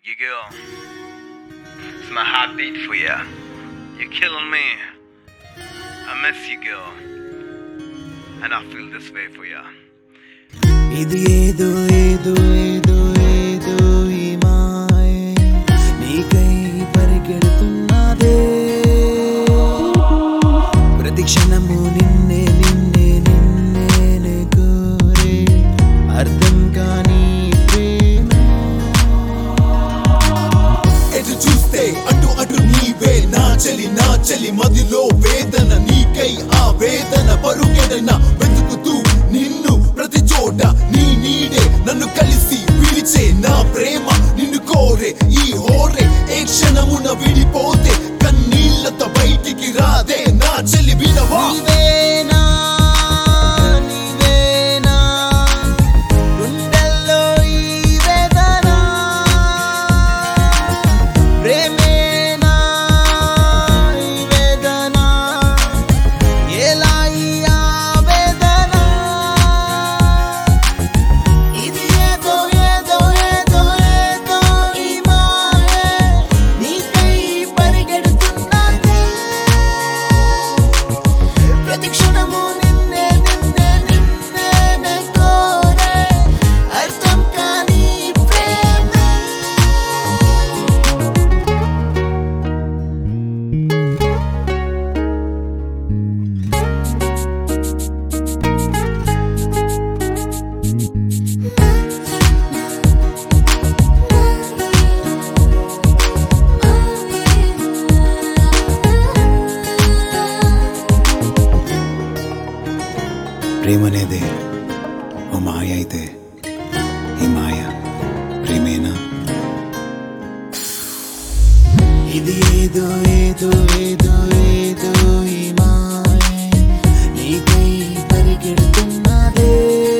You girl, it's my heartbeat for ya. You're killing me. I miss you, girl, and I feel this way for ya. ఇది ఏదో ఏదో ఏదో ఏదో ఈ మాయే నీకై పరిగెడుతున్నదే ప్రతి క్షణము నిన్నే నిన్నే నిన్నే కోరే అర్థం కాని ప్రేమ ఎటు చూస్తే అటు అటు నీవే నా చలి మదిలో వేదన నీకై ఆ వేదన పరుగెడన వెతుకుతూ నిన్ను ప్రతి చోట నీ నీడే నన్ను కలిసి పిలిచే నా ప్రేమ నిన్ను కోరే ఈ హోరే ఏ క్షణమున విడిపోతే కన్నీళ్లతో బయటికి రాదే నా చెలి వినవా ప్రేమనేదే ఓ మాయ అయితే ఈ మాయ ప్రేమేనా ఇది ఏదో ఏదో ఏదో ఏదో ఈ మాయ నీకై పరిగెడుతున్నదే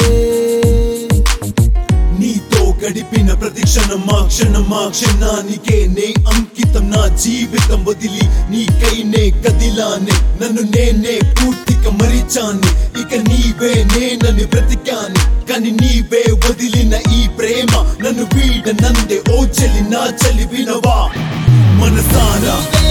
నీతో గడిపిన ప్రతి క్షణం ఆ క్షణానికే నే అంకితం నా జీవితం వదిలి నీకైనే కదిలానే నన్ను నేనే పూర్తిగా మరిచాను ఇక నీవే నేనని బ్రతికాను కానీ నీవే వదిలిన ఈ ప్రేమ నన్ను వీడనందే ఓ చెలి నా చెలి వినవా మనసారా